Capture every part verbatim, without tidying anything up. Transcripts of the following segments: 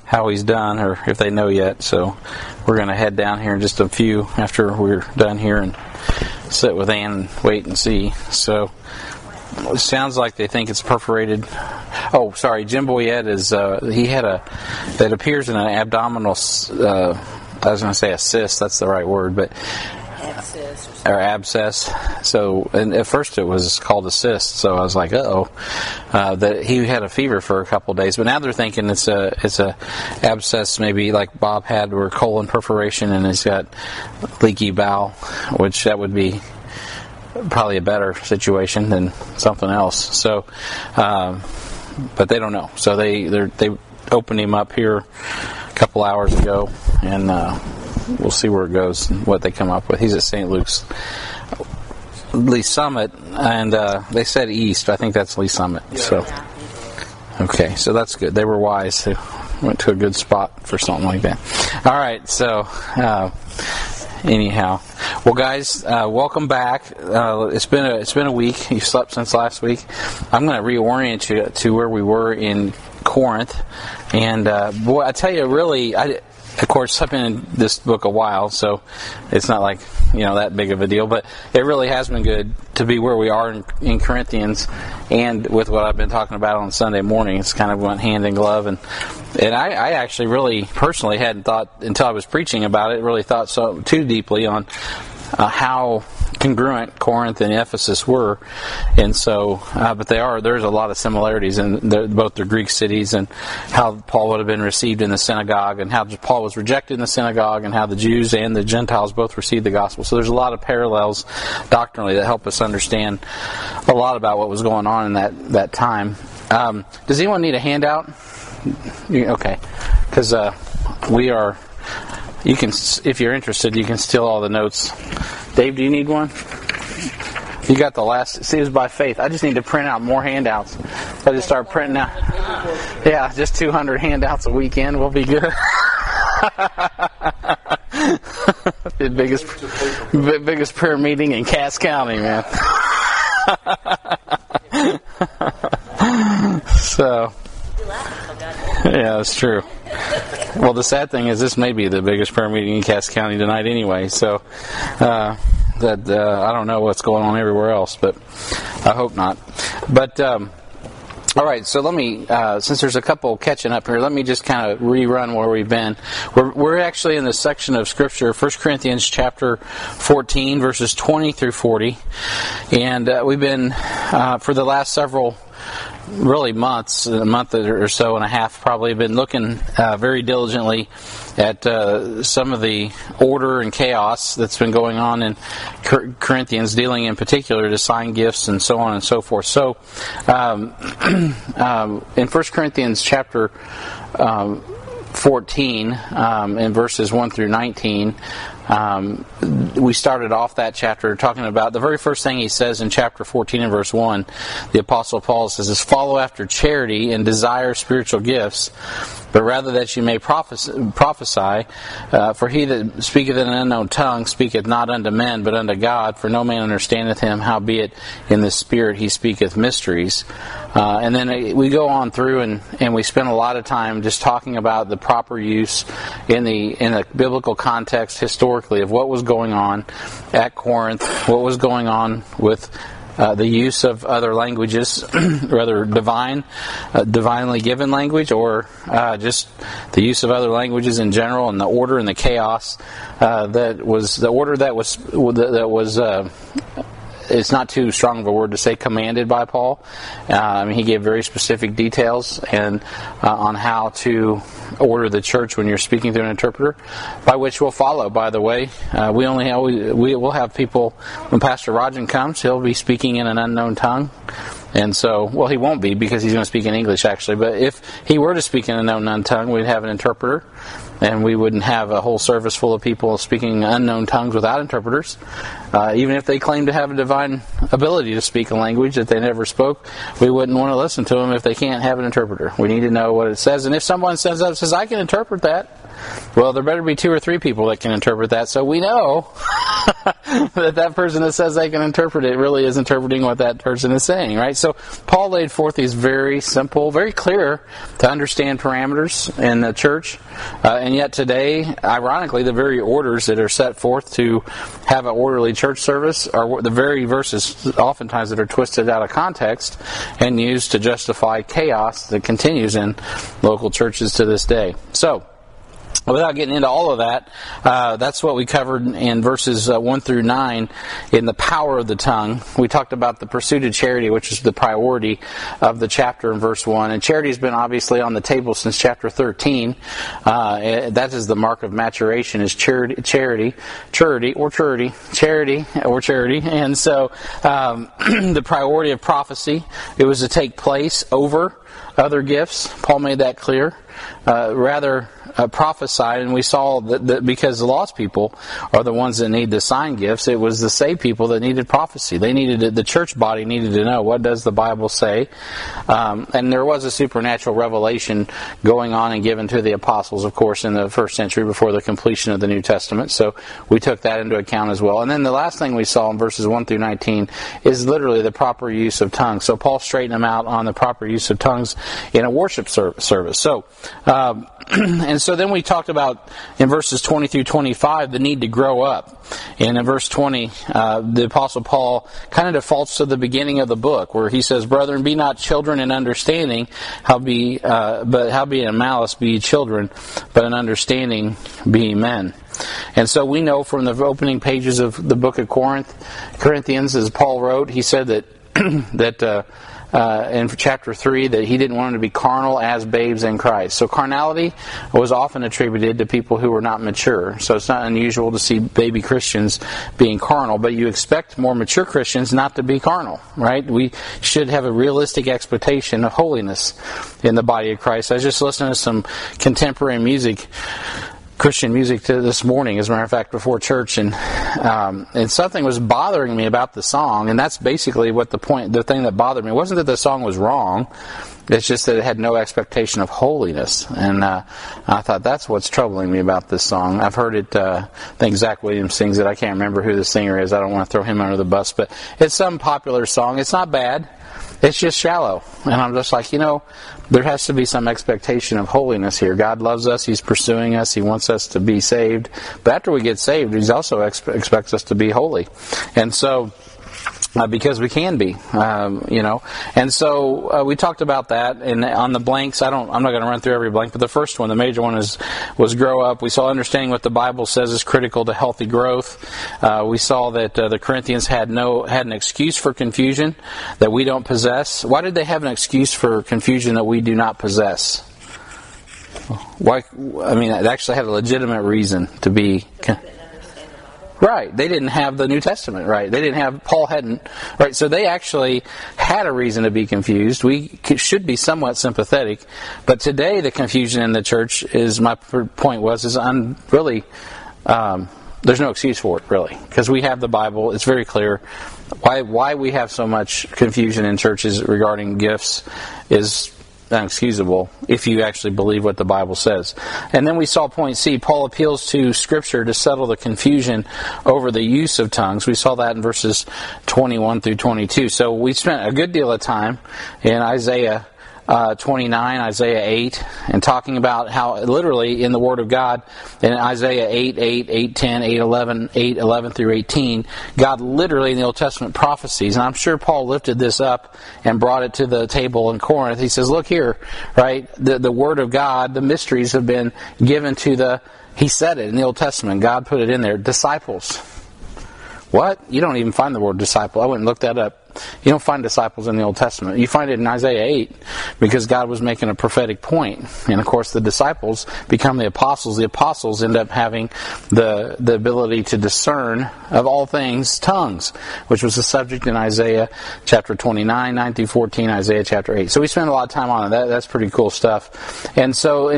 how he's done, or if they know yet. So we're going to head down here in just a few after we're done here and sit with Ann and wait and see. So it sounds like they think it's perforated. Oh, sorry, Jim Boyette is, uh, he had a, that appears in an abdominal, uh, I was going to say a cyst, that's the right word, but abscess or, or abscess. So, and at first it was called a cyst. So I was like, uh-oh, uh, that he had a fever for a couple of days. But now they're thinking it's a it's a abscess, maybe like Bob had, or colon perforation, and he's got leaky bowel, which that would be probably a better situation than something else. So, um, but they don't know. So they they opened him up here a couple hours ago, and. Uh, We'll see where it goes and what they come up with. He's at Saint Luke's Lee Summit, and uh, they said east. I think that's Lee Summit. So, okay, so that's good. They were wise. They went to a good spot for something like that. All right, so uh, anyhow, well, guys, uh, welcome back. Uh, it's been a it's been a week. You slept since last week. I'm going to reorient you to where we were in Corinth, and uh, boy, I tell you, really, I. Of course, I've been in this book a while, so it's not like, you know, that big of a deal. But it really has been good to be where we are in, in Corinthians, and with what I've been talking about on Sunday morning. It's kind of went hand in glove. And and I, I actually really, personally, hadn't thought, until I was preaching about it, really thought so too deeply on uh, how congruent Corinth and Ephesus were, and so, uh, but they are. There's a lot of similarities in the, both their Greek cities, and how Paul would have been received in the synagogue, and how Paul was rejected in the synagogue, and how the Jews and the Gentiles both received the gospel. So there's a lot of parallels doctrinally that help us understand a lot about what was going on in that that time. Um, does anyone need a handout? Okay, because uh, we are. You can, if you're interested, you can steal all the notes. Dave, do you need one? You got the last. See, it was by faith. I just need to print out more handouts. I just start printing out. Yeah, just two hundred handouts a weekend. We'll be good. The biggest, biggest prayer meeting in Cass County, man. So, yeah, that's true. Well, the sad thing is, this may be the biggest prayer meeting in Cass County tonight anyway, so uh, that uh, I don't know what's going on everywhere else, but I hope not. But, um, all right, so let me, uh, since there's a couple catching up here, let me just kind of rerun where we've been. We're, we're actually in the section of Scripture, First Corinthians chapter fourteen, verses twenty through forty, and uh, we've been, uh, for the last several really months, a month or so and a half probably, been looking uh, very diligently at uh, some of the order and chaos that's been going on in Cor- Corinthians, dealing in particular to sign gifts and so on and so forth. So um, um, in First Corinthians chapter um, fourteen, um, in verses one through nineteen, Um, we started off that chapter talking about the very first thing he says in chapter fourteen and verse one. The Apostle Paul says, is follow after charity and desire spiritual gifts, but rather that you may prophesy, prophesy uh, for he that speaketh in an unknown tongue speaketh not unto men, but unto God, for no man understandeth him, howbeit in the Spirit he speaketh mysteries. Uh, and then we go on through and, and we spend a lot of time just talking about the proper use in the in a biblical context historically of what was going on at Corinth, what was going on with uh, the use of other languages, rather divine, uh, divinely given language, or uh, just the use of other languages in general, and the order and the chaos uh, that was the order that was that was. Uh, It's not too strong of a word to say commanded by Paul. Uh, I mean, he gave very specific details and uh, on how to order the church when you're speaking through an interpreter, by which we'll follow. By the way, uh, we only have, we will have people when Pastor Rajan comes. He'll be speaking in an unknown tongue. And so, well, he won't be because he's going to speak in English, actually. But if he were to speak in an unknown tongue, we'd have an interpreter, and we wouldn't have a whole service full of people speaking unknown tongues without interpreters. Uh, even if they claim to have a divine ability to speak a language that they never spoke, we wouldn't want to listen to them if they can't have an interpreter. We need to know what it says. And if someone stands up and says, I can interpret that, well, there better be two or three people that can interpret that, so we know that that person that says they can interpret it really is interpreting what that person is saying, right? So Paul laid forth these very simple, very clear to understand parameters in the church, uh, and yet today, ironically, the very orders that are set forth to have an orderly church service are the very verses oftentimes that are twisted out of context and used to justify chaos that continues in local churches to this day. So, without getting into all of that, uh, that's what we covered in verses uh, one through nine in the power of the tongue. We talked about the pursuit of charity, which is the priority of the chapter in verse one. And charity has been obviously on the table since chapter thirteen. Uh, that is the mark of maturation, is charity, charity, charity, or charity, charity, or charity. And so um, the priority of prophecy, it was to take place over other gifts. Paul made that clear. Uh, rather uh, prophesied, and we saw that, that because the lost people are the ones that need the sign gifts, it was the saved people that needed prophecy. They needed it, the church body needed to know, what does the Bible say? Um, and there was a supernatural revelation going on and given to the apostles, of course, in the first century before the completion of the New Testament. So we took that into account as well. And then the last thing we saw in verses one through nineteen is literally the proper use of tongues. So Paul straightened them out on the proper use of tongues in a worship service. So Um, and so then we talked about in verses twenty through twenty-five the need to grow up. And in verse twenty, uh, the Apostle Paul kind of defaults to the beginning of the book, where he says, "Brethren, be not children in understanding, how be, uh, but how be in malice be ye children, but in understanding be ye men." And so we know from the opening pages of the book of Corinth, Corinthians, as Paul wrote, he said that that. Uh, Uh, in chapter three, that he didn't want them to be carnal as babes in Christ. So carnality was often attributed to people who were not mature. So it's not unusual to see baby Christians being carnal, but you expect more mature Christians not to be carnal, right? We should have a realistic expectation of holiness in the body of Christ. I was just listening to some contemporary music, Christian music to this morning, as a matter of fact, before church, and um, and something was bothering me about the song, and that's basically what the point, the thing that bothered me. It wasn't that the song was wrong, it's just that it had no expectation of holiness, and uh, I thought that's what's troubling me about this song. I've heard it, uh, I think Zach Williams sings it, I can't remember who the singer is, I don't want to throw him under the bus, but it's some popular song. It's not bad. It's just shallow. And I'm just like, you know, there has to be some expectation of holiness here. God loves us. He's pursuing us. He wants us to be saved. But after we get saved, He also expe- expects us to be holy. And so, Uh, because we can be, um, you know, and so uh, we talked about that. And on the blanks, I don't, I'm not going to run through every blank, but the first one, the major one, is was grow up. We saw understanding what the Bible says is critical to healthy growth. Uh, we saw that uh, the Corinthians had no had an excuse for confusion that we don't possess. Why did they have an excuse for confusion that we do not possess? Why? I mean, it actually had a legitimate reason to be. Con- Right. They didn't have the New Testament, right? They didn't have, Paul hadn't, right? So they actually had a reason to be confused. We should be somewhat sympathetic. But today the confusion in the church is, my point was, is un, really, um, there's no excuse for it, really. Because we have the Bible. It's very clear. Why, why we have so much confusion in churches regarding gifts is unexcusable if you actually believe what the Bible says. And then we saw point C, Paul appeals to Scripture to settle the confusion over the use of tongues. We saw that in verses twenty-one through twenty-two. So we spent a good deal of time in Isaiah Uh, twenty-nine, Isaiah eight, and talking about how literally in the Word of God, in Isaiah eight, eight, eight, ten, eight, eleven, eight, eleven through eighteen, God literally in the Old Testament prophecies, and I'm sure Paul lifted this up and brought it to the table in Corinth. He says, look here, right, the, the Word of God, the mysteries have been given to the, he said it in the Old Testament, God put it in there, disciples. What? You don't even find the word disciple. I went and looked that up. You don't find disciples in the Old Testament. You find it in Isaiah eight because God was making a prophetic point. And of course the disciples become the apostles. The apostles end up having the the ability to discern, of all things, tongues, which was the subject in Isaiah chapter twenty-nine, nine through fourteen, Isaiah chapter eight. So we spent a lot of time on it. That, that's pretty cool stuff. And so in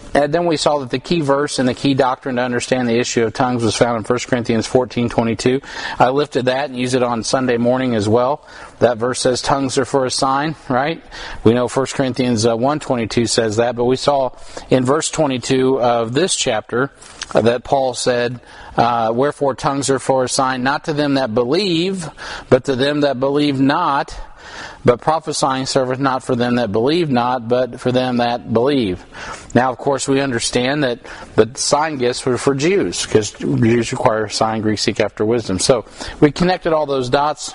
and then we saw that the key verse and the key doctrine to understand the issue of tongues was found in First Corinthians fourteen twenty-two. I lifted that and used it on Sunday morning as well. That verse says tongues are for a sign, right? We know First Corinthians one twenty-two says that, but we saw in verse twenty-two of this chapter uh, that Paul said, uh, wherefore tongues are for a sign, not to them that believe, but to them that believe not. But prophesying serveth not for them that believe not, but for them that believe. Now, of course, we understand that the sign gifts were for Jews, because Jews require a sign, Greeks seek after wisdom. So we connected all those dots.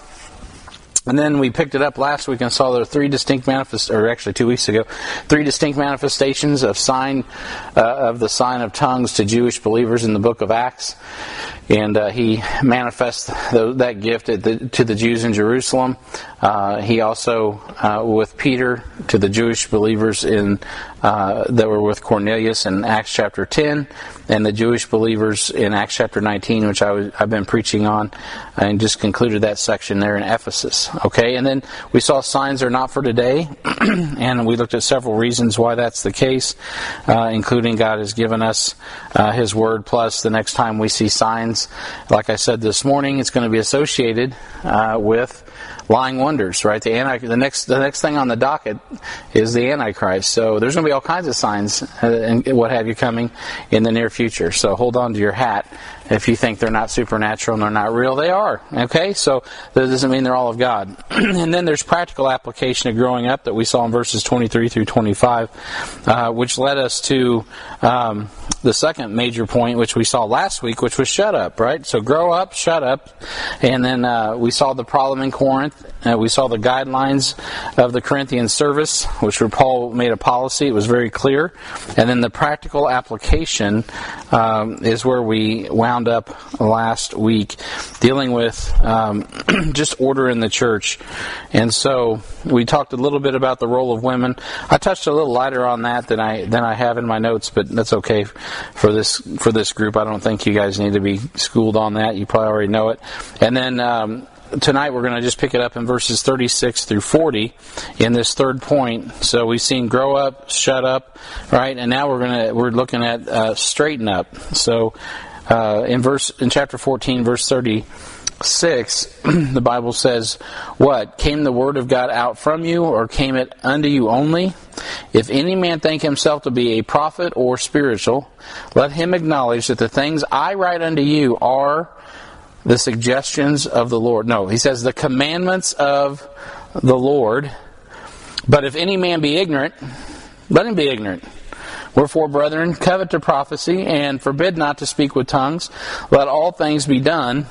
And then we picked it up last week and saw there are three distinct manifest, or actually two weeks ago, three distinct manifestations of sign uh, of the sign of tongues to Jewish believers in the book of Acts. And uh, he manifests the, that gift at the, to the Jews in Jerusalem. Uh, he also, uh, with Peter, to the Jewish believers in uh, that were with Cornelius in Acts chapter ten, and the Jewish believers in Acts chapter nineteen, which I was, I've been preaching on, and just concluded that section there in Ephesus. Okay, and then we saw signs are not for today, and we looked at several reasons why that's the case, uh, including God has given us uh, His Word, plus the next time we see signs, like I said this morning, it's going to be associated uh, with lying wonders, right? The anti, the next, the next thing on the docket is the Antichrist. So there's going to be all kinds of signs and what have you coming in the near future. So hold on to your hat if you think they're not supernatural and they're not real. They are. Okay, so that doesn't mean they're all of God. And then there's practical application of growing up that we saw in verses twenty-three through twenty-five, uh, which led us to um, the second major point, which we saw last week, which was shut up. Right? So grow up, shut up, and then uh, we saw the problem in Corinth. Uh, we saw the guidelines of the Corinthian service, which were Paul made a policy. It was very clear. And then the practical application um, is where we wound up last week, dealing with um, just order in the church. And so we talked a little bit about the role of women. I touched a little lighter on that than I than I have in my notes, but that's okay for this for this group. I don't think you guys need to be schooled on that. You probably already know it. And then um, tonight we're going to just pick it up in verses thirty-six through forty in this third point. So we've seen grow up, shut up, right? And now we're going to we're looking at uh, straighten up. So uh, in verse in chapter fourteen, verse thirty-six, the Bible says, "What came the word of God out from you, or came it unto you only? If any man think himself to be a prophet or spiritual, let him acknowledge that the things I write unto you are the suggestions of the Lord." No, he says the commandments of the Lord. But if any man be ignorant, let him be ignorant. Wherefore, brethren, covet to prophecy, and forbid not to speak with tongues. Let all things be done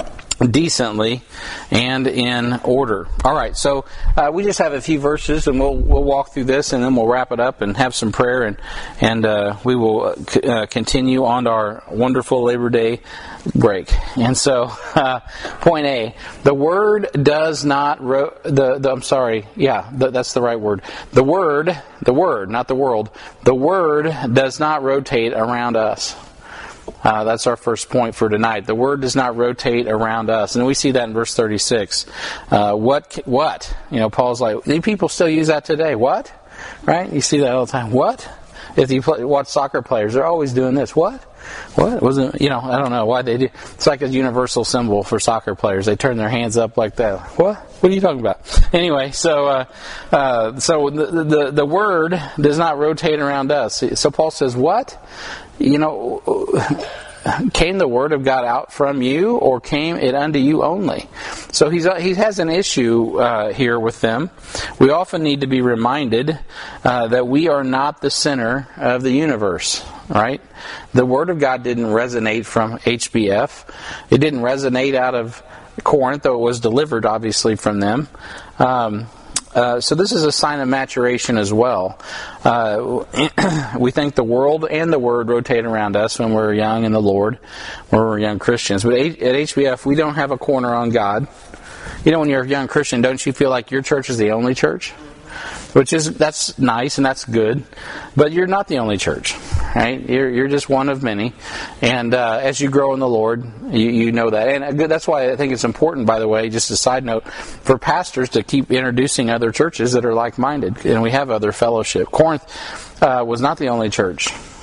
decently and in order. All right, so uh, we just have a few verses, and we'll we'll walk through this, and then we'll wrap it up and have some prayer, and and uh, we will c- uh, continue on to our wonderful Labor Day break. And so, uh, point A: the word does not ro- the, the I'm sorry, yeah, the, that's the right word. The word, the word, not the world. The word does not rotate around us. Uh, that's our first point for tonight. The word does not rotate around us, and we see that in verse thirty-six. Uh, what? What? You know, Paul's like, people still use that today. What? Right? You see that all the time. What? If you play, watch soccer players, they're always doing this. What? What? Wasn't, you know, I don't know why they do. It's like a universal symbol for soccer players. They turn their hands up like that. What? What are you talking about? Anyway, so uh, uh, so the, the the word does not rotate around us. So Paul says, what? You know, came the word of God out from you, or came it unto you only? So he's he has an issue uh, here with them. We often need to be reminded uh, that we are not the center of the universe, right? The word of God didn't resonate from H B F. It didn't resonate out of Corinth, though it was delivered, obviously, from them. Um, Uh, so this is a sign of maturation as well. Uh, we think the world and the Word rotate around us when we're young in the Lord, when we're young Christians. But at H B F, we don't have a corner on God. You know, when you're a young Christian, don't you feel like your church is the only church? Which is, that's nice and that's good, but you're not the only church, right? You're you're just one of many, and uh, as you grow in the Lord, you, you know that, and that's why I think it's important. By the way, just a side note, for pastors to keep introducing other churches that are like-minded, and we have other fellowship. Corinth uh, was not the only church.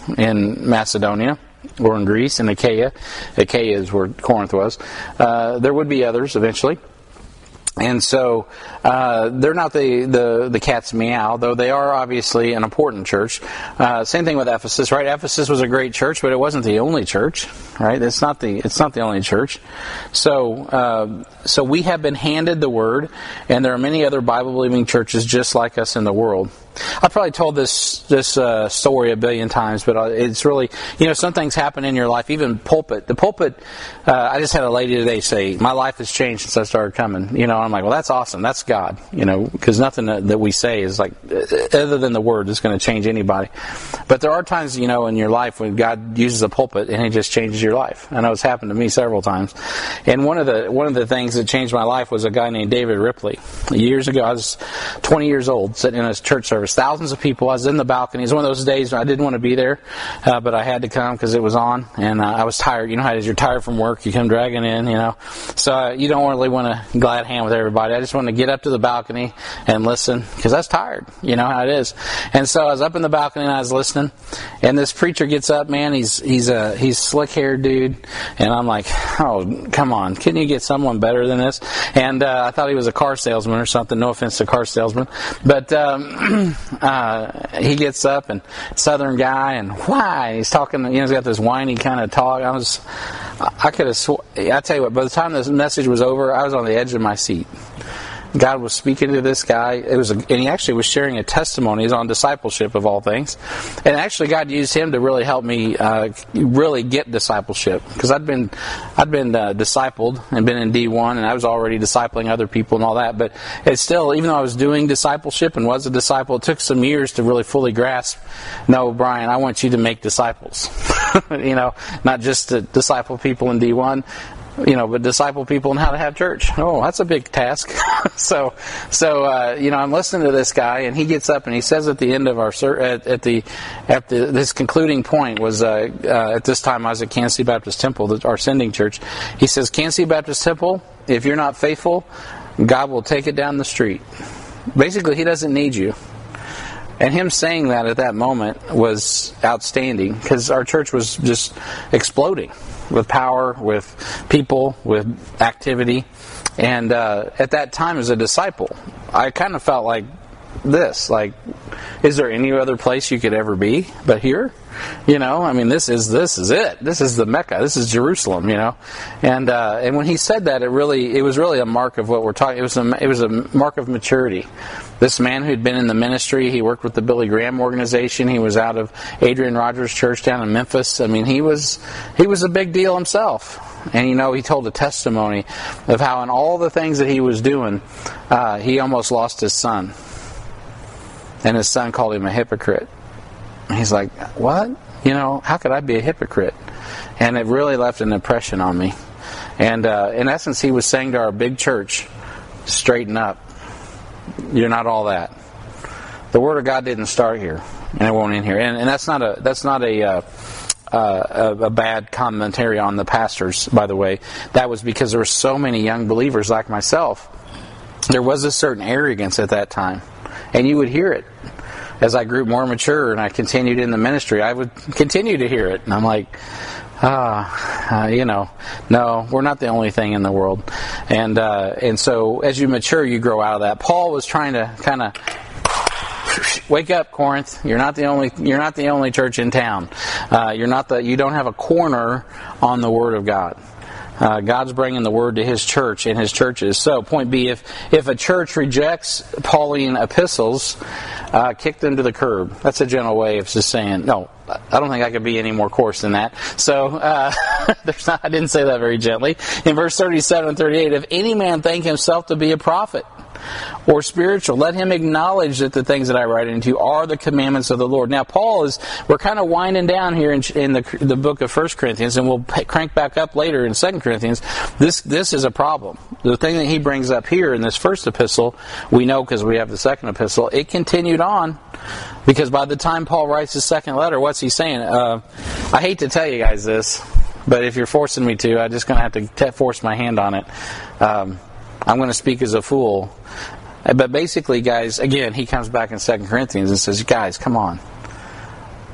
in Macedonia, or in Greece, in Achaia. Achaia is where Corinth was. Uh, there would be others eventually. And so uh, they're not the, the, the cat's meow, though they are obviously an important church. Uh, same thing with Ephesus, right? Ephesus was a great church, but it wasn't the only church, right? It's not the it's not the only church. So uh, so we have been handed the Word, and there are many other Bible-believing churches just like us in the world. I've probably told this this uh, story a billion times, but it's really, you know, some things happen in your life, even pulpit. The pulpit, uh, I just had a lady today say, my life has changed since I started coming. You know, I'm like, well, that's awesome. That's God, you know, because nothing that, that we say is like, other than the Word, is going to change anybody. But there are times, you know, in your life when God uses a pulpit and He just changes your life. I know it's happened to me several times. And one of the one of the things that changed my life was a guy named David Ripley. Years ago, I was twenty years old, sitting in a church service. Thousands of people. I was in the balcony. It was one of those days where I didn't want to be there, uh, but I had to come because it was on, and uh, I was tired. You know how it is. You're tired from work. You come dragging in, you know. So uh, you don't really want to glad hand with everybody. I just want to get up to the balcony and listen because I was tired. You know how it is. And so I was up in the balcony and I was listening, and this preacher gets up, man. He's he's a he's slick-haired dude, and I'm like, oh, come on. Couldn't you get someone better than this? And uh, I thought he was a car salesman or something. No offense to car salesmen, but um, uh, he gets up, and Southern guy, and why he's talking. You know, he's got this whiny kind of talk. I was, I could have. Sw- I tell you what. By the time this message was over, I was on the edge of my seat. God was speaking to this guy. It was, a, and he actually was sharing a testimony. He's on discipleship of all things, and actually God used him to really help me uh, really get discipleship because I'd been, I'd been uh, discipled and been in D one, and I was already discipling other people and all that. But it's still, even though I was doing discipleship and was a disciple, it took some years to really fully grasp. No, Brian, I want you to make disciples. You know, not just to disciple people in D one. You know, but disciple people in how to have church. Oh, that's a big task. so, so uh, you know, I'm listening to this guy, and he gets up and he says at the end of our at, at the at the this concluding point was uh, uh, at this time I was at Kansas City Baptist Temple, our sending church. He says, Kansas City Baptist Temple, if you're not faithful, God will take it down the street. Basically, He doesn't need you. And him saying that at that moment was outstanding because our church was just exploding with power, with people, with activity. And uh, at that time as a disciple, I kind of felt like this, like, is there any other place you could ever be but here? You know, I mean, this is this is it. This is the Mecca. This is Jerusalem. You know, and uh, and when he said that, it really it was really a mark of what we're talking. It was a it was a mark of maturity. This man who'd been in the ministry, he worked with the Billy Graham organization. He was out of Adrian Rogers' church down in Memphis. I mean, he was he was a big deal himself. And you know, he told a testimony of how in all the things that he was doing, uh, he almost lost his son, and his son called him a hypocrite. He's like, what? You know, how could I be a hypocrite? And it really left an impression on me. And uh, in essence, he was saying to our big church, straighten up. You're not all that. The Word of God didn't start here, and it won't end here. And, and that's not a that's not a, uh, uh, a a bad commentary on the pastors, by the way. That was because there were so many young believers like myself. There was a certain arrogance at that time, and you would hear it. As I grew more mature and I continued in the ministry, I would continue to hear it. And I'm like, ah, uh, you know, no, we're not the only thing in the world. And uh, and so as you mature, you grow out of that. Paul was trying to kind of wake up, Corinth. You're not the only. You're not the only church in town. Uh, you're not the. You don't have a corner on the Word of God. Uh, God's bringing the Word to His church and His churches. So, point B, if if a church rejects Pauline epistles, uh, kick them to the curb. That's a gentle way of just saying, no, I don't think I could be any more coarse than that. So, uh, there's not, I didn't say that very gently. In verse thirty-seven and thirty-eight, if any man think himself to be a prophet or spiritual, let him acknowledge that the things that I write into you are the commandments of the Lord. Now, Paul is, we're kind of winding down here in, in the the book of First Corinthians, and we'll crank back up later in Second Corinthians. This this is a problem. The thing that he brings up here in this first epistle, we know because we have the second epistle, it continued on, because by the time Paul writes his second letter, what's he saying? Uh, I hate to tell you guys this, but if you're forcing me to, I'm just going to have to t- force my hand on it. Um, I'm going to speak as a fool. But basically, guys, again, he comes back in Second Corinthians and says, guys, come on.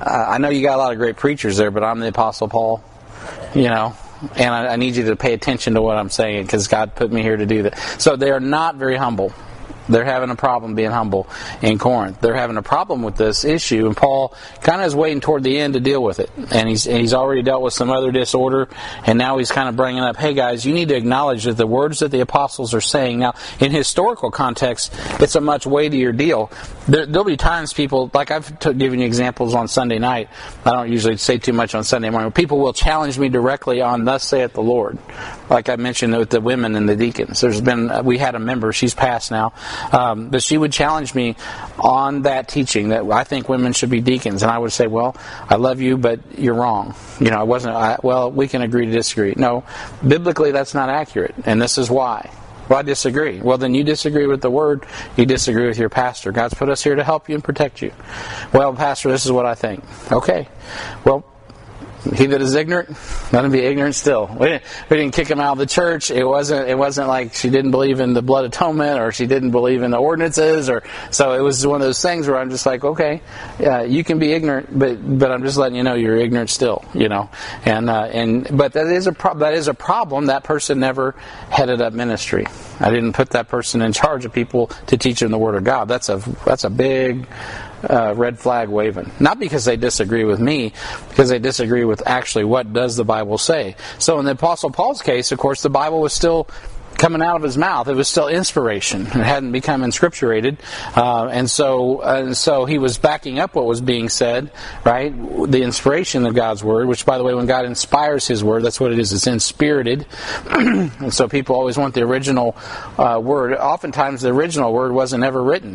I know you got a lot of great preachers there, but I'm the Apostle Paul, you know, and I, I need you to pay attention to what I'm saying because God put me here to do that. So they are not very humble. They're having a problem being humble in Corinth. They're having a problem with this issue, and Paul kind of is waiting toward the end to deal with it. And he's and he's already dealt with some other disorder, and now he's kind of bringing up, hey guys, you need to acknowledge that the words that the apostles are saying. Now, in historical context, it's a much weightier deal. There, there'll be times people, like I've t- given you examples on Sunday night. I don't usually say too much on Sunday morning. People will challenge me directly on "Thus saith the Lord," like I mentioned with the women and the deacons. There's been we had a member, she's passed now. Um, but she would challenge me on that teaching that I think women should be deacons, and I would say, "Well, I love you, but you're wrong." You know, I wasn't. I, well, we can agree to disagree. No, biblically, that's not accurate, and this is why. Well, I disagree. Well, then you disagree with the Word. You disagree with your pastor. God's put us here to help you and protect you. Well, Pastor, this is what I think. Okay. Well, he that is ignorant, let him be ignorant still. We didn't, we didn't kick him out of the church. It wasn't. It wasn't like she didn't believe in the blood atonement, or she didn't believe in the ordinances, or so. It was one of those things where I'm just like, okay, yeah, you can be ignorant, but but I'm just letting you know you're ignorant still, you know. And uh, and but that is a pro- that is a problem. That person never headed up ministry. I didn't put that person in charge of people to teach them the Word of God. That's a that's a big Uh, red flag waving. Not because they disagree with me, because they disagree with actually what does the Bible say. So in the Apostle Paul's case, of course, the Bible was still coming out of his mouth. It was still inspiration. It hadn't become inscripturated. Uh, and so and so he was backing up what was being said, right? The inspiration of God's Word, which, by the way, when God inspires His Word, that's what it is. It's inspirited. And so people always want the original uh, Word. Oftentimes the original Word wasn't ever written.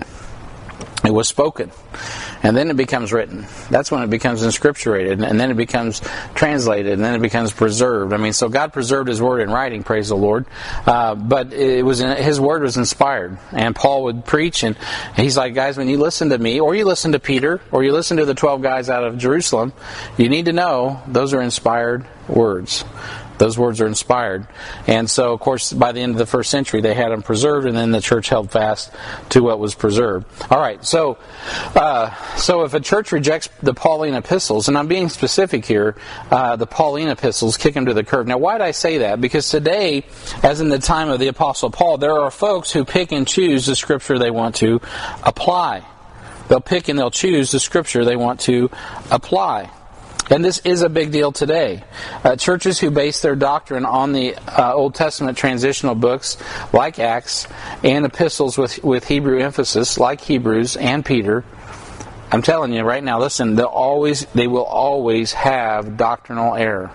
It was spoken. And then it becomes written. That's when it becomes inscripturated. And then it becomes translated. And then it becomes preserved. I mean, so God preserved His Word in writing, praise the Lord. Uh, but it was His Word was inspired. And Paul would preach, and he's like, guys, when you listen to me, or you listen to Peter, or you listen to the twelve guys out of Jerusalem, you need to know those are inspired words. Those words are inspired. And so, of course, by the end of the first century, they had them preserved, and then the church held fast to what was preserved. All right, so uh, so if a church rejects the Pauline epistles, and I'm being specific here, uh, the Pauline epistles kick them to the curb. Now, why did I say that? Because today, as in the time of the Apostle Paul, there are folks who pick and choose the scripture they want to apply. They'll pick and they'll choose the scripture they want to apply. And this is a big deal today. Uh, churches who base their doctrine on the uh, Old Testament transitional books, like Acts, and epistles with, with Hebrew emphasis, like Hebrews and Peter, I'm telling you right now, listen, they'll always, they will always have doctrinal error.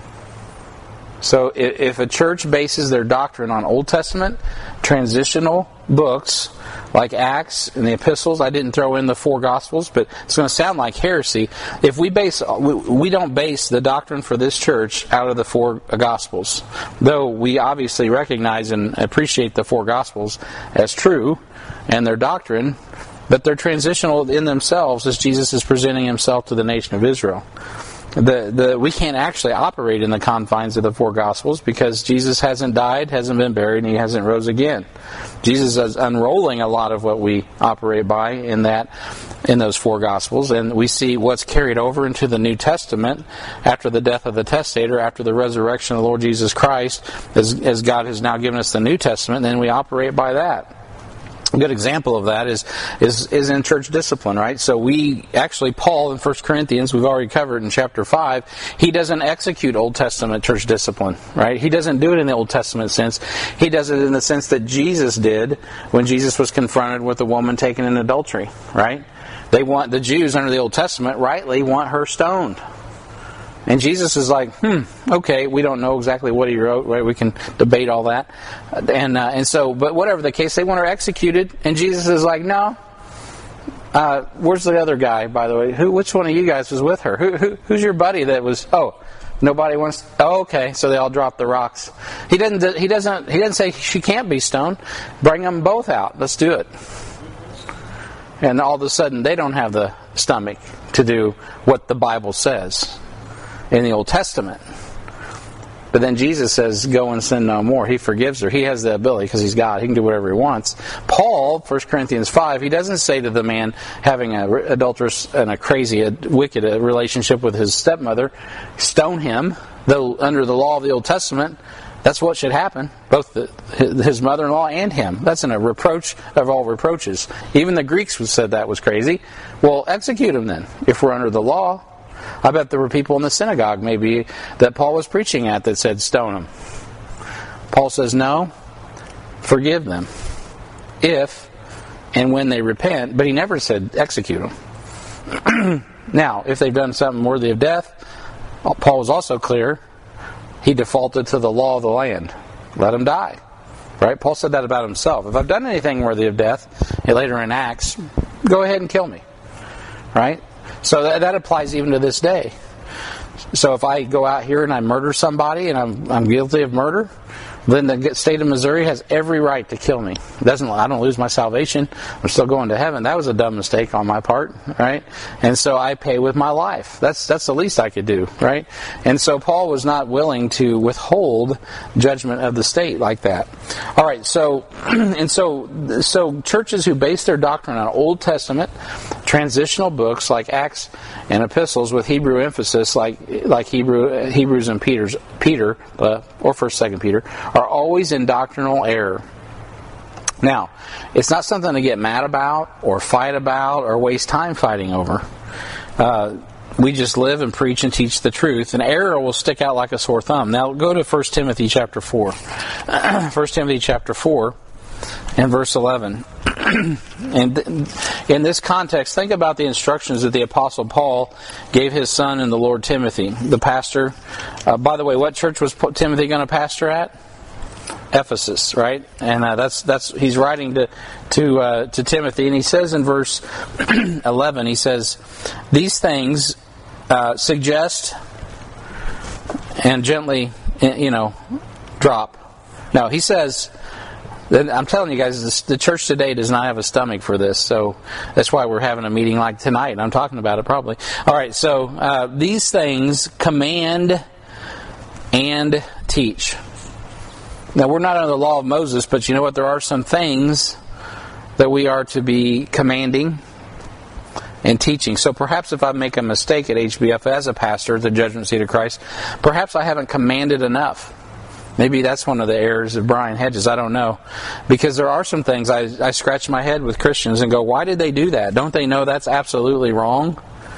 So if, if a church bases their doctrine on Old Testament transitional books, like Acts and the epistles, I didn't throw in the four Gospels, but it's going to sound like heresy. If we base, we, we don't base the doctrine for this church out of the four Gospels, though we obviously recognize and appreciate the four Gospels as true and their doctrine, but they're transitional in themselves as Jesus is presenting Himself to the nation of Israel. The the we can't actually operate in the confines of the four Gospels because Jesus hasn't died, hasn't been buried, and He hasn't rose again. Jesus is unrolling a lot of what we operate by in that in those four Gospels, and we see what's carried over into the New Testament after the death of the testator, after the resurrection of the Lord Jesus Christ, as as God has now given us the New Testament, and then we operate by that. A good example of that is, is is in church discipline, right? So we, actually, Paul in First Corinthians, we've already covered in chapter five, he doesn't execute Old Testament church discipline, right? He doesn't do it in the Old Testament sense. He does it in the sense that Jesus did when Jesus was confronted with a woman taken in adultery, right? They want, the Jews under the Old Testament rightly want her stoned. And Jesus is like, hmm, okay, we don't know exactly what He wrote, right? We can debate all that. And uh, and so, but whatever the case, they want her executed. And Jesus is like, no. Uh, where's the other guy, by the way? Who? Which one of you guys was with her? Who, who Who's your buddy that was, oh, nobody wants, oh, okay, so they all drop the rocks. He doesn't, he doesn't, he doesn't say she can't be stoned. Bring them both out. Let's do it. And all of a sudden, they don't have the stomach to do what the Bible says in the Old Testament. But then Jesus says, go and sin no more. He forgives her. He has the ability because he's God. He can do whatever he wants. Paul, First Corinthians five, he doesn't say to the man having an adulterous and a crazy, a wicked relationship with his stepmother, stone him, though under the law of the Old Testament, that's what should happen. Both the, his mother-in-law and him. That's a reproach of all reproaches. Even the Greeks said that was crazy. Well, execute him then, if we're under the law. I bet there were people in the synagogue maybe that Paul was preaching at that said stone him. Paul says no, forgive them if and when they repent, but he never said execute them. Now, if they've done something worthy of death, Paul was also clear, he defaulted to the law of the land. Let him die. Right? Paul said that about himself. If I've done anything worthy of death, later in Acts, go ahead and kill me. Right? So that, that applies even to this day. So if I go out here and I murder somebody and I'm, I'm guilty of murder, then the state of Missouri has every right to kill me. It doesn't I don't lose my salvation. I'm still going to heaven. That was a dumb mistake on my part, right? And so I pay with my life. That's that's the least I could do, right? And so Paul was not willing to withhold judgment of the state like that. All right, so and so so churches who base their doctrine on Old Testament transitional books like Acts and epistles with Hebrew emphasis, like like Hebrew Hebrews and Peter's Peter uh, or First Second Peter, are always in doctrinal error. Now, it's not something to get mad about or fight about or waste time fighting over. Uh, we just live and preach and teach the truth, and error will stick out like a sore thumb. Now, go to First Timothy chapter four. First Timothy chapter four and verse eleven. And in this context, think about the instructions that the Apostle Paul gave his son in the Lord Timothy, the pastor. Uh, by the way, what church was Timothy going to pastor at? Ephesus, right? And uh, that's that's he's writing to to uh, to Timothy, and he says in verse eleven, he says, "These things uh, suggest and gently, you know, drop." No, he says. I'm telling you guys, this, the church today does not have a stomach for this, so that's why we're having a meeting like tonight. I'm talking about it probably. All right, so uh, these things command and teach. Now, we're not under the law of Moses, but you know what? There are some things that we are to be commanding and teaching. So perhaps if I make a mistake at H B F as a pastor at the Judgment Seat of Christ, perhaps I haven't commanded enough. Maybe that's one of the errors of Brian Hedges. I don't know. Because there are some things I, I scratch my head with Christians and go, why did they do that? Don't they know that's absolutely wrong?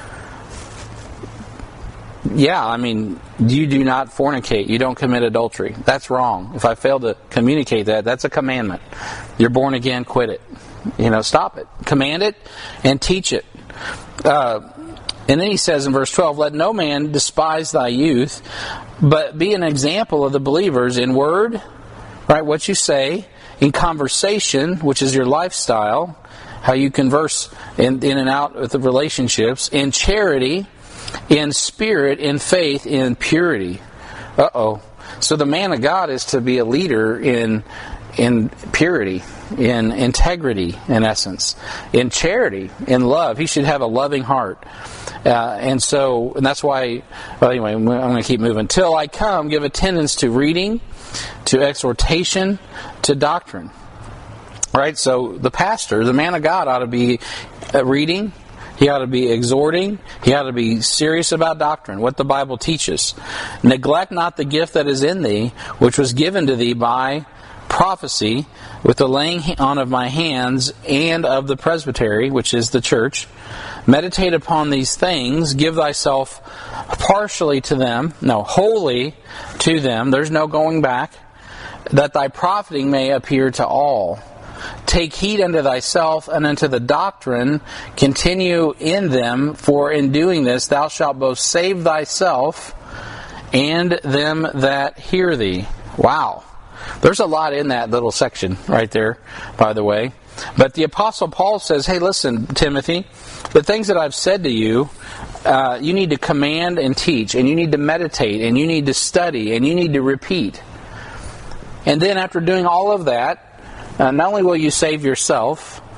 Yeah, I mean, you do not fornicate. You don't commit adultery. That's wrong. If I fail to communicate that, that's a commandment. You're born again, quit it. You know, stop it. Command it and teach it. Uh, and then he says in verse twelve, let no man despise thy youth, but be an example of the believers in word, right, what you say, in conversation, which is your lifestyle, how you converse in, in and out with the relationships, in charity, in spirit, in faith, in purity. Uh-oh. So the man of God is to be a leader in in purity, in integrity, in essence, in charity, in love. He should have a loving heart. Uh, and so, and that's why, well, anyway, I'm going to keep moving. Till I come, give attendance to reading, to exhortation, to doctrine. Right? So the pastor, the man of God, ought to be uh, reading. He ought to be exhorting. He ought to be serious about doctrine, what the Bible teaches. Neglect not the gift that is in thee, which was given to thee by prophecy, with the laying on of my hands and of the presbytery, which is the church. Meditate upon these things. Give thyself partially to them, no, wholly to them. There's no going back. That thy profiting may appear to all. Take heed unto thyself and unto the doctrine. Continue in them, for in doing this thou shalt both save thyself and them that hear thee. Wow. There's a lot in that little section right there, by the way. But the Apostle Paul says, hey, listen, Timothy, the things that I've said to you, uh, you need to command and teach, and you need to meditate, and you need to study, and you need to repeat. And then after doing all of that, uh, not only will you save yourself,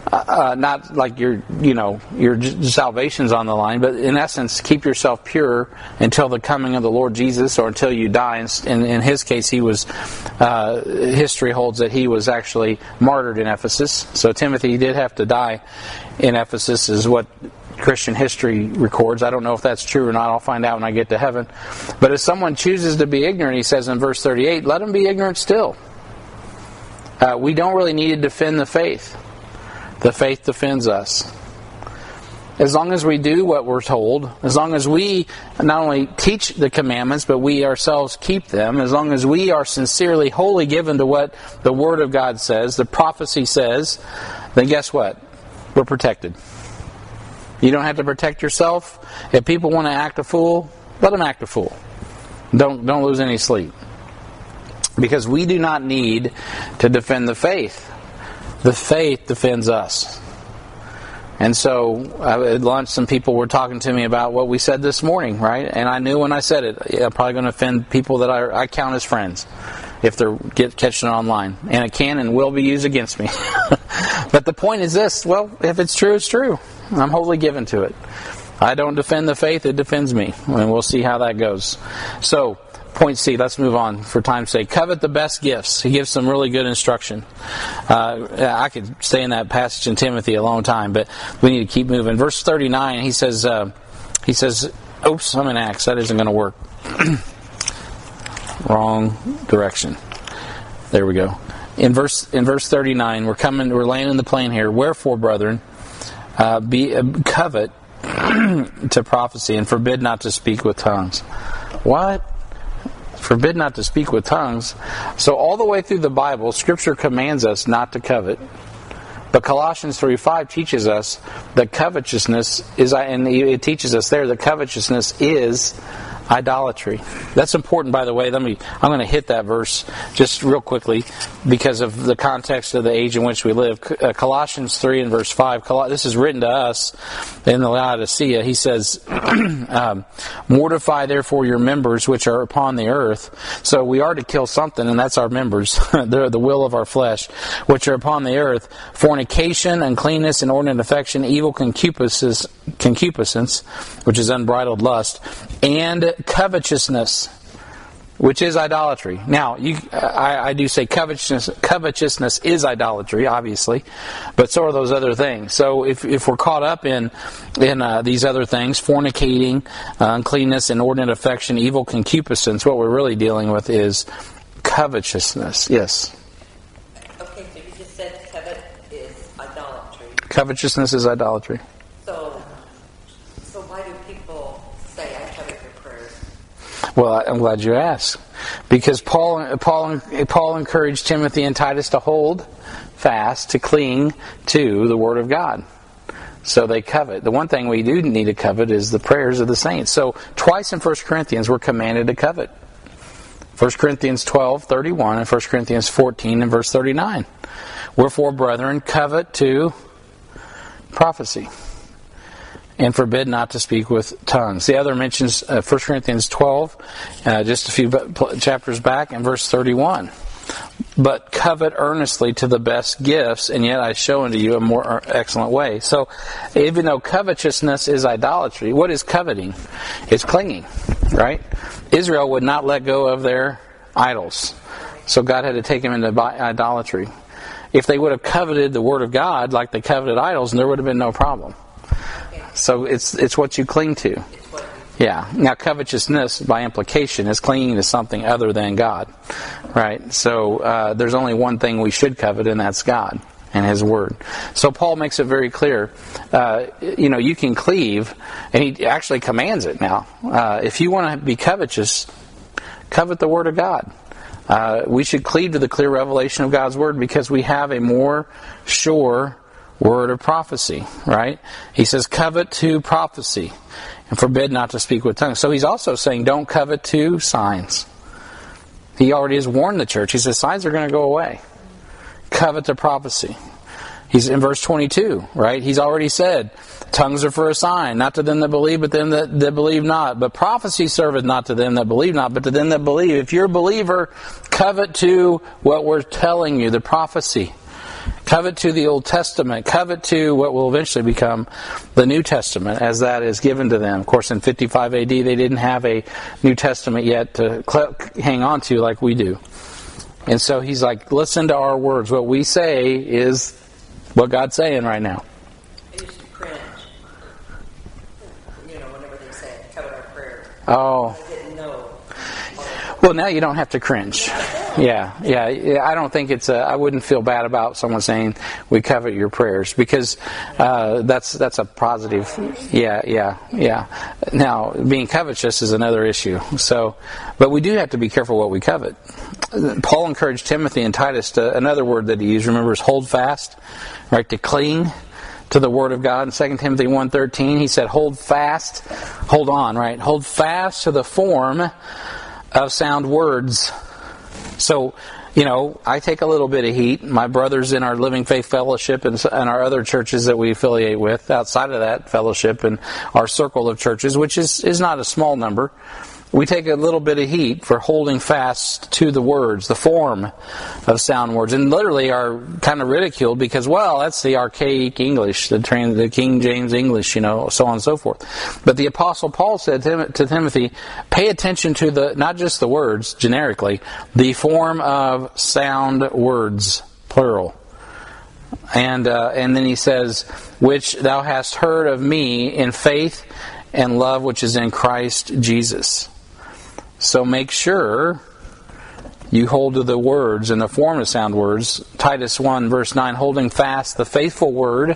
uh, not like your, you know, your salvation's on the line, but in essence, keep yourself pure until the coming of the Lord Jesus, or until you die. And in, in his case, he was, uh, history holds that he was actually martyred in Ephesus. So Timothy did have to die in Ephesus, is what Christian history records. I don't know if that's true or not. I'll find out when I get to heaven. But if someone chooses to be ignorant, he says in verse thirty-eight, let him be ignorant still. Uh, we don't really need to defend the faith. The faith defends us. As long as we do what we're told, as long as we not only teach the commandments, but we ourselves keep them, as long as we are sincerely, wholly given to what the Word of God says, the prophecy says, then guess what? We're protected. You don't have to protect yourself. If people want to act a fool, let them act a fool. Don't, don't lose any sleep. Because we do not need to defend the faith. The faith defends us. And so at lunch, some people were talking to me about what we said this morning, right? And I knew when I said it, yeah, I'm probably going to offend people that I, I count as friends if they're get, catching it online. And it can and will be used against me. But the point is this, well, if it's true, it's true. I'm wholly given to it. I don't defend the faith, it defends me. And we'll see how that goes. So, point C, let's move on for time's sake. Covet the best gifts. He gives some really good instruction. Uh, I could stay in that passage in Timothy a long time, but we need to keep moving. Verse thirty-nine, he says, uh, he says, oops, I'm in Acts. That isn't going to work. Wrong direction. There we go. In verse in verse thirty-nine, we're coming, we're laying in the plane here. Wherefore, brethren, uh, be uh, covet to prophecy, and forbid not to speak with tongues. What? Forbid not to speak with tongues. So all the way through the Bible, Scripture commands us not to covet. But Colossians three five teaches us that covetousness is, and it teaches us there that covetousness is idolatry. That's important, by the way. Let me. I'm going to hit that verse just real quickly because of the context of the age in which we live. Colossians three and verse five. This is written to us in the Laodicea. He says, um, "Mortify therefore your members which are upon the earth." So we are to kill something, and that's our members. They're the will of our flesh, which are upon the earth: fornication, uncleanness, inordinate affection, evil concupiscence, concupiscence, which is unbridled lust, and covetousness, which is idolatry. Now, you, I, I do say covetousness, covetousness is idolatry, obviously, but so are those other things. So if if we're caught up in in uh, these other things, fornicating, uh, uncleanness, inordinate affection, evil concupiscence, what we're really dealing with is covetousness. Yes? Okay, so you just said covet is idolatry. Covetousness is idolatry. So, so why do people say, I covet your prayers? Well, I'm glad you asked. Because Paul, Paul, Paul encouraged Timothy and Titus to hold fast, to cling to the Word of God. So they covet. The one thing we do need to covet is the prayers of the saints. So twice in First Corinthians we're commanded to covet. First Corinthians twelve thirty-one and First Corinthians fourteen and verse thirty-nine. Wherefore, brethren, covet to prophecy, and forbid not to speak with tongues. The other mentions uh, First Corinthians twelve, uh, just a few b- chapters back, and verse thirty-one. But covet earnestly to the best gifts, and yet I show unto you a more excellent way. So, even though covetousness is idolatry, what is coveting? It's clinging, right? Israel would not let go of their idols, so God had to take them into idolatry. If they would have coveted the Word of God like they coveted idols, there would have been no problem. So it's it's what you cling to. Yeah. Now covetousness, by implication, is clinging to something other than God. Right? So uh, there's only one thing we should covet, and that's God and His Word. So Paul makes it very clear. Uh, you know, you can cleave, and he actually commands it now. Uh, if you want to be covetous, covet the Word of God. Uh, we should cleave to the clear revelation of God's Word because we have a more sure word of prophecy, right? He says, covet to prophecy and forbid not to speak with tongues. So he's also saying, don't covet to signs. He already has warned the church. He says, signs are going to go away. Covet to prophecy. He's in verse twenty-two, right? He's already said, tongues are for a sign, not to them that believe, but them that, that believe not. But prophecy serveth not to them that believe not, but to them that believe. If you're a believer, covet to what we're telling you, the prophecy. Covet to the Old Testament. Covet to what will eventually become the New Testament, as that is given to them. Of course, in fifty-five A D, they didn't have a New Testament yet to hang on to like we do. And so he's like, listen to our words. What we say is what God's saying right now. I used to cringe, you know, whenever they say, covet our prayers. Oh. I didn't know. Well, now you don't have to cringe. Yeah, yeah. yeah I don't think it's a, I wouldn't feel bad about someone saying we covet your prayers, because uh, that's that's a positive. Yeah, yeah, yeah. Now, being covetous is another issue. So, but we do have to be careful what we covet. Paul encouraged Timothy and Titus to, another word that he used, remember, is hold fast, right? To cling to the Word of God. In Second Timothy one thirteen, he said, hold fast, hold on, right? Hold fast to the form of sound words. So, you know, I take a little bit of heat. My brothers in our Living Faith Fellowship and, and our other churches that we affiliate with, outside of that fellowship and our circle of churches, which is, is not a small number, we take a little bit of heat for holding fast to the words, the form of sound words, and literally are kind of ridiculed because, well, that's the archaic English, the, trans, the King James English, you know, so on and so forth. But the Apostle Paul said to, to Timothy, pay attention to the, not just the words, generically, the form of sound words, plural. And uh, and then he says, which thou hast heard of me in faith and love which is in Christ Jesus. So make sure you hold to the words in the form of sound words. Titus one verse nine, holding fast the faithful word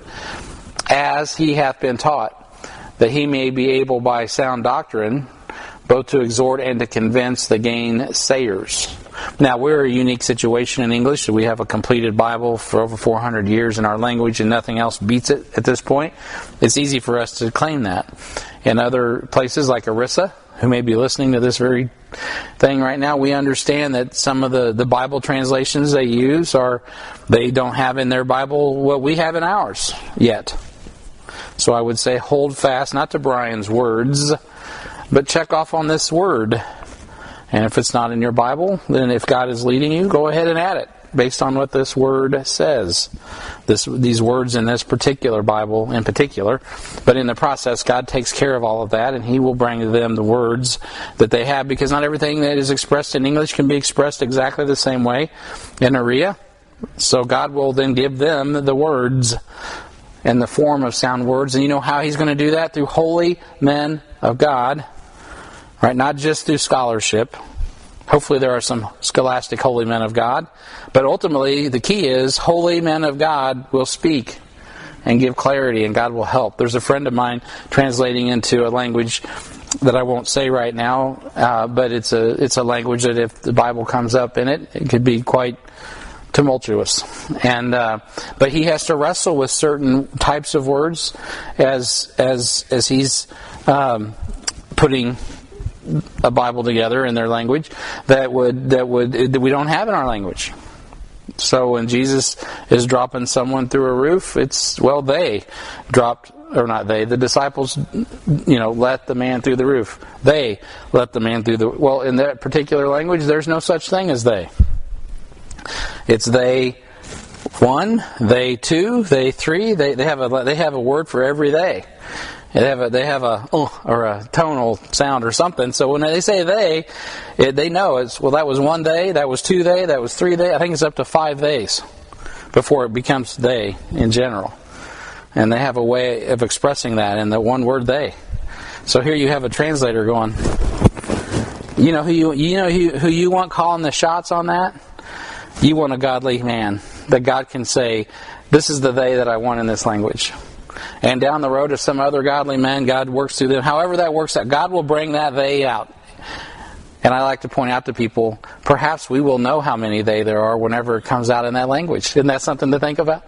as he hath been taught, that he may be able by sound doctrine both to exhort and to convince the gainsayers. Now, we're a unique situation in English. We have a completed Bible for over four hundred years in our language, and nothing else beats it at this point. It's easy for us to claim that. In other places like Arissa, who may be listening to this very thing right now, we understand that some of the, the Bible translations they use are, they don't have in their Bible what we have in ours yet. So I would say hold fast, not to Brian's words, but check off on this word. And if it's not in your Bible, then if God is leading you, go ahead and add it based on what this word says. This, these words in this particular Bible in particular. But in the process, God takes care of all of that, and He will bring to them the words that they have, because not everything that is expressed in English can be expressed exactly the same way in Oriya. So God will then give them the words in the form of sound words. And you know how He's going to do that? Through holy men of God. Right, not just through scholarship. Hopefully there are some scholastic holy men of God. But ultimately, the key is holy men of God will speak and give clarity, and God will help. There's a friend of mine translating into a language that I won't say right now, uh, but it's a it's a language that if the Bible comes up in it, it could be quite tumultuous. And uh, but he has to wrestle with certain types of words as as as he's um, putting a Bible together in their language that would that would that we don't have in our language. So when Jesus is dropping someone through a roof, it's well they dropped or not they the disciples, you know, let the man through the roof. They let the man through the well in that particular language. There's no such thing as they. It's they one, they two, they three. They they have a they have a word for every they. They have a they have a oh, or a tonal sound or something. So when they say they, it, they know it's well. That was one they, that was two they, that was three they. I think it's up to five theys before it becomes they in general. And they have a way of expressing that in the one word they. So here you have a translator going. You know who you you know who, who you want calling the shots on that? You want a godly man that God can say, "This is the they that I want in this language." And down the road, if some other godly man, God works through them. However that works out, God will bring that they out. And I like to point out to people, perhaps we will know how many they there are whenever it comes out in that language. Isn't that something to think about?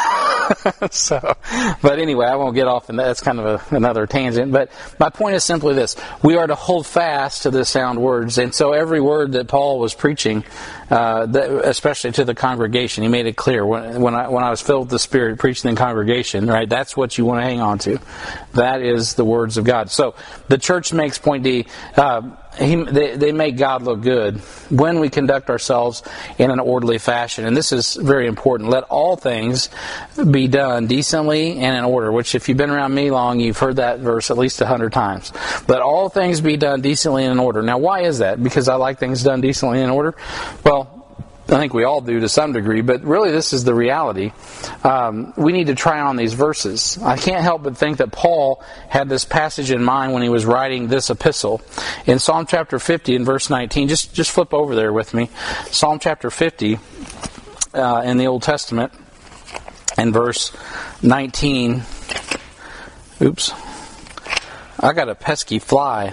so, but anyway, I won't get off, and that's kind of a, another tangent. But my point is simply this: we are to hold fast to the sound words, and so every word that Paul was preaching, uh, that, especially to the congregation, he made it clear when when I when I was filled with the Spirit preaching in the congregation. Right, that's what you want to hang on to. That is the words of God. So the church makes point D. Uh, he, they, they make God look good when we conduct ourselves in an orderly fashion. And this is very important. Let all things be done decently and in order, which if you've been around me long, you've heard that verse at least a hundred times. Let all things be done decently and in order. Now, why is that? Because I like things done decently and in order? Well, I think we all do to some degree, but really this is the reality. Um, we need to try on these verses. I can't help but think that Paul had this passage in mind when he was writing this epistle. In Psalm chapter fifty and verse nineteen, just, just flip over there with me. Psalm chapter fifty uh, in the Old Testament and verse nineteen. Oops. I got a pesky fly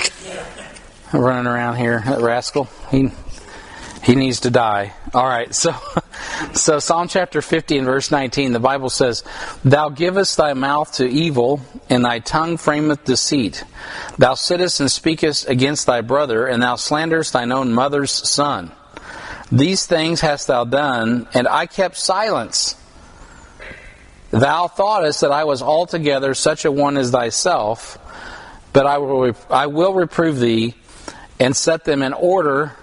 running around here, that rascal. He... He needs to die. All right, so so Psalm chapter fifty and verse nineteen, the Bible says, Thou givest thy mouth to evil, and thy tongue frameth deceit. Thou sittest and speakest against thy brother, and thou slanderest thine own mother's son. These things hast thou done, and I kept silence. Thou thoughtest that I was altogether such a one as thyself, but I will, I will reprove thee, and set them in order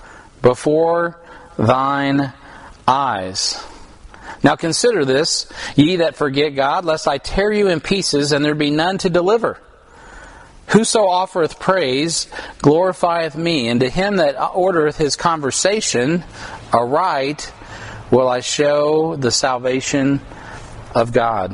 before thine eyes. Now consider this, ye that forget God, lest I tear you in pieces, and there be none to deliver. Whoso offereth praise glorifieth me, and to him that ordereth his conversation aright will I show the salvation of God.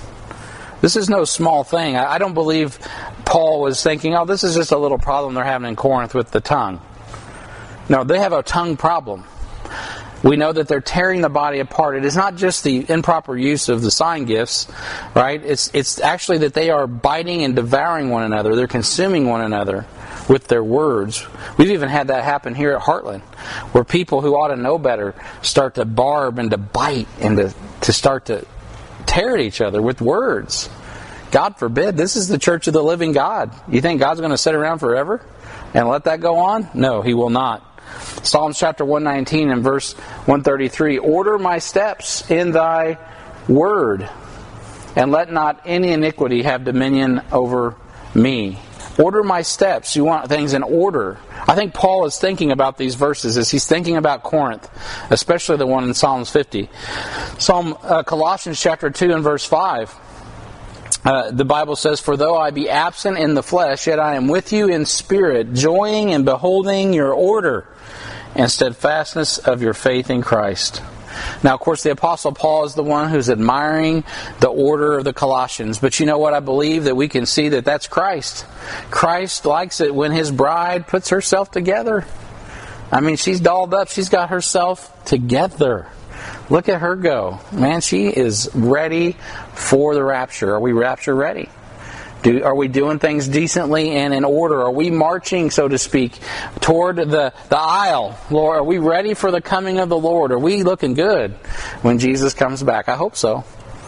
This is no small thing. I don't believe Paul was thinking, oh, this is just a little problem they're having in Corinth with the tongue. No, they have a tongue problem. We know that they're tearing the body apart. It is not just the improper use of the sign gifts, right? It's it's actually that they are biting and devouring one another. They're consuming one another with their words. We've even had that happen here at Heartland, where people who ought to know better start to barb and to bite and to, to start to tear at each other with words. God forbid. This is the church of the living God. You think God's going to sit around forever and let that go on? No, He will not. Psalms chapter one nineteen and verse one thirty-three, Order my steps in thy word, and let not any iniquity have dominion over me. Order my steps. You want things in order. I think Paul is thinking about these verses as he's thinking about Corinth, especially the one in Psalms fifty. Psalm uh, Colossians chapter two and verse five. Uh, the Bible says, For though I be absent in the flesh, yet I am with you in spirit, joying and beholding your order and steadfastness of your faith in Christ. Now, of course, the Apostle Paul is the one who's admiring the order of the Colossians. But you know what? I believe that we can see that that's Christ. Christ likes it when His bride puts herself together. I mean, she's dolled up. She's got herself together. Look at her go. Man, she is ready for the rapture. Are we rapture ready? Do, are we doing things decently and in order? Are we marching, so to speak, toward the, the aisle? Lord, are we ready for the coming of the Lord? Are we looking good when Jesus comes back? I hope so.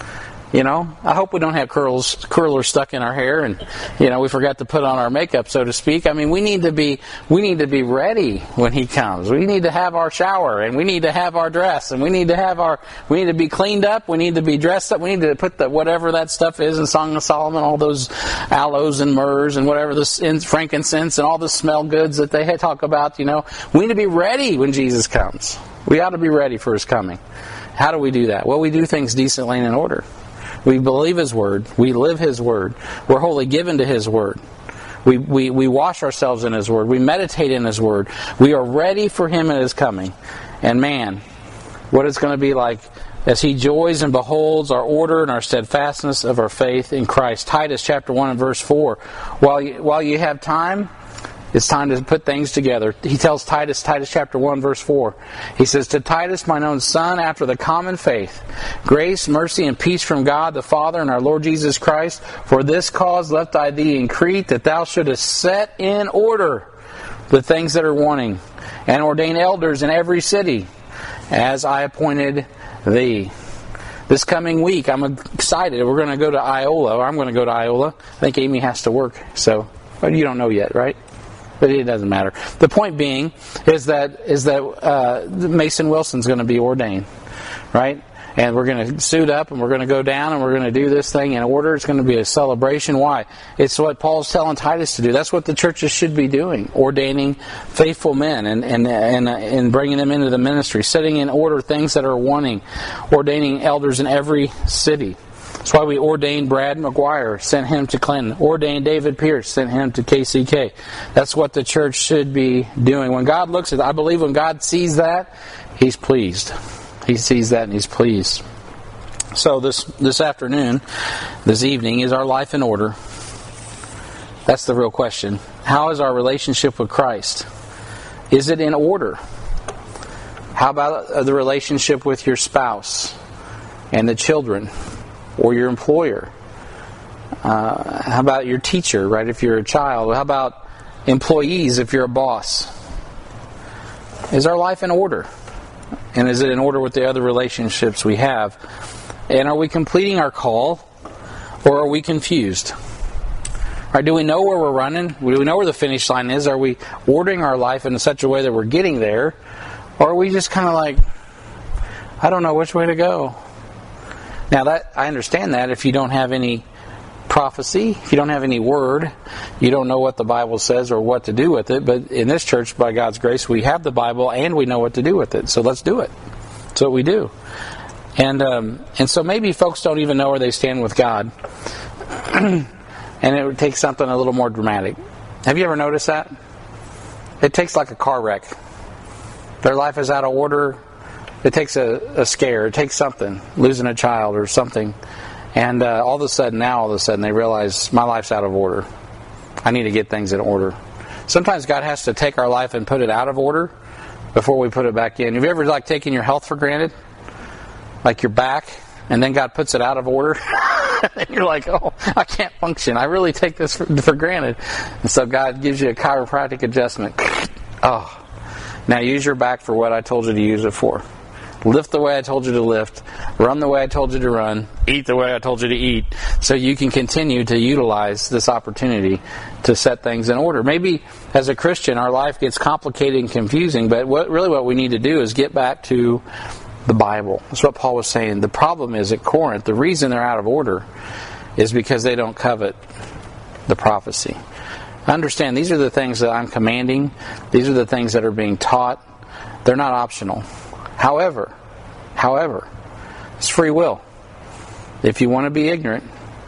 You know, I hope we don't have curls, curlers stuck in our hair, and you know we forgot to put on our makeup, so to speak. I mean, we need to be we need to be ready when He comes. We need to have our shower, and we need to have our dress, and we need to have our we need to be cleaned up. We need to be dressed up. We need to put the whatever that stuff is in Song of Solomon, all those aloes and myrrhs and whatever the frankincense and all the smell goods that they talk about. You know, we need to be ready when Jesus comes. We ought to be ready for His coming. How do we do that? Well, we do things decently and in order. We believe His Word. We live His Word. We're wholly given to His Word. We, we, we wash ourselves in His Word. We meditate in His Word. We are ready for Him at His coming. And man, what it's going to be like as He joys and beholds our order and our steadfastness of our faith in Christ. Titus chapter one and verse four. While you, while you have time, it's time to put things together. He tells Titus, Titus chapter one, verse four. He says, To Titus, mine own son, after the common faith, grace, mercy, and peace from God the Father and our Lord Jesus Christ. For this cause left I thee in Crete, that thou shouldest set in order the things that are wanting, and ordain elders in every city, as I appointed thee. This coming week, I'm excited. We're going to go to Iola. Or I'm going to go to Iola. I think Amy has to work, so but you don't know yet, right? But it doesn't matter. The point being is that is that uh, Mason Wilson's going to be ordained, right? and we're going to suit up and we're going to go down and we're going to do this thing in order. It's going to be a celebration. Why? It's what Paul's telling Titus to do. That's what the churches should be doing, ordaining faithful men and and and, and bringing them into the ministry, setting in order things that are wanting, ordaining elders in every city. That's why we ordained Brad McGuire, sent him to Clinton. Ordained David Pierce, sent him to K C K. That's what the church should be doing. When God looks at it, I believe when God sees that, He's pleased. He sees that and He's pleased. So this, this afternoon, this evening, is our life in order? That's the real question. How is our relationship with Christ? Is it in order? How about the relationship with your spouse and the children? Or your employer? Uh, how about your teacher, right, if you're a child? How about employees if you're a boss? Is our life in order? And is it in order with the other relationships we have? And are we completing our call? Or are we confused? Or do we know where we're running? Do we know where the finish line is? Are we ordering our life in such a way that we're getting there? Or are we just kind of like, I don't know which way to go? Now, that I understand that if you don't have any prophecy, if you don't have any word, you don't know what the Bible says or what to do with it. But in this church, by God's grace, we have the Bible and we know what to do with it. So let's do it. That's what we do. And um, and so maybe folks don't even know where they stand with God. And it would take something a little more dramatic. Have you ever noticed that? It takes like a car wreck. Their life is out of order. It takes a, a scare. It takes something, losing a child or something. And uh, all of a sudden, now all of a sudden, they realize my life's out of order. I need to get things in order. Sometimes God has to take our life and put it out of order before we put it back in. Have you ever like taken your health for granted? Like your back, and then God puts it out of order? And you're like, oh, I can't function. I really take this for, for granted. And so God gives you a chiropractic adjustment. Oh, now use your back for what I told you to use it for. Lift the way I told you to lift, run the way I told you to run, eat the way I told you to eat, so you can continue to utilize this opportunity to set things in order. Maybe as a Christian, our life gets complicated and confusing, but what really what we need to do is get back to the Bible. That's what Paul was saying. The problem is at Corinth, the reason they're out of order is because they don't covet the prophecy. Understand, these are the things that I'm commanding. These are the things that are being taught. They're not optional. However, however, it's free will. If you want to be ignorant,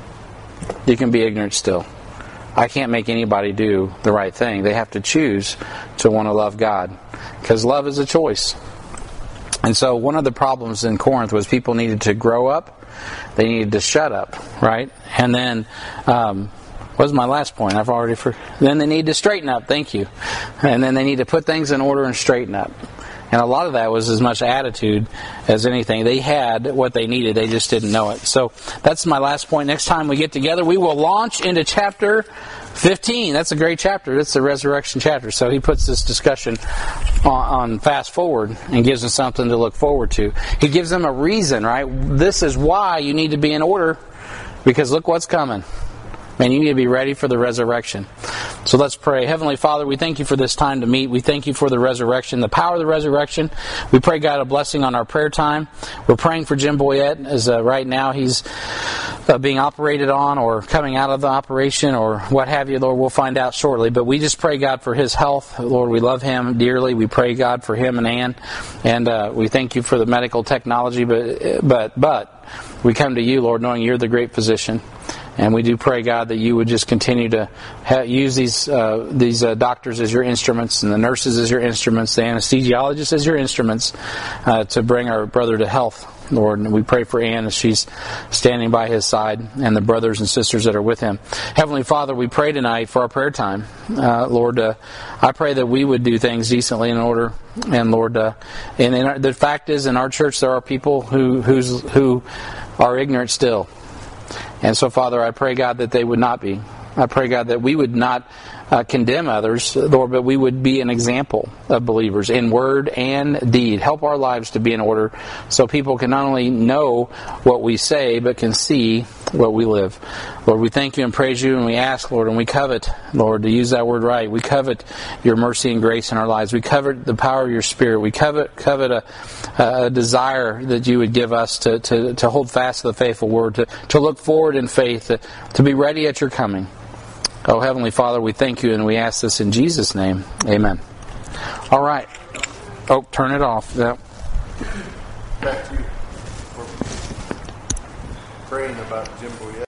you can be ignorant still. I can't make anybody do the right thing. They have to choose to want to love God, because love is a choice. And so one of the problems in Corinth was people needed to grow up. They needed to shut up, right? And then, um, what was my last point? I've already for. Then they need to straighten up. Thank you. And then they need to put things in order and straighten up. And a lot of that was as much attitude as anything. They had what they needed. They just didn't know it. So that's my last point. Next time we get together, we will launch into chapter fifteen. That's a great chapter. It's the resurrection chapter. So he puts this discussion on, on fast forward and gives them something to look forward to. He gives them a reason, right? This is why you need to be in order, because look what's coming. Man, you need to be ready for the resurrection. So let's pray. Heavenly Father, we thank you for this time to meet. We thank you for the resurrection, the power of the resurrection. We pray, God, a blessing on our prayer time. We're praying for Jim Boyette as uh, right now he's uh, being operated on or coming out of the operation or what have you, Lord. We'll find out shortly. But we just pray, God, for his health. Lord, we love him dearly. We pray, God, for him and Ann. And uh, we thank you for the medical technology. But, but, but we come to you, Lord, knowing you're the great physician. And we do pray, God, that you would just continue to ha- use these uh, these uh, doctors as your instruments and the nurses as your instruments, the anesthesiologists as your instruments uh, to bring our brother to health, Lord. And we pray for Ann as she's standing by his side and the brothers and sisters that are with him. Heavenly Father, we pray tonight for our prayer time. Uh, Lord, uh, I pray that we would do things decently in order. And Lord, uh, and in our, the fact is in our church there are people who who's, who are ignorant still. And so, Father, I pray, God, that they would not be. I pray, God, that we would not uh, condemn others, Lord, but we would be an example of believers in word and deed. Help our lives to be in order so people can not only know what we say, but can see what we live. Lord, we thank you and praise you, and we ask, Lord, and we covet, Lord, to use that word right, we covet your mercy and grace in our lives. We covet the power of your Spirit. We covet covet a, a desire that you would give us to, to, to hold fast to the faithful word, to, to look forward in faith, to, to be ready at your coming. Oh, Heavenly Father, we thank you, and we ask this in Jesus' name. Amen. All right. Oh, turn it off. Yeah. Back to you. We're praying about Jim Boyette.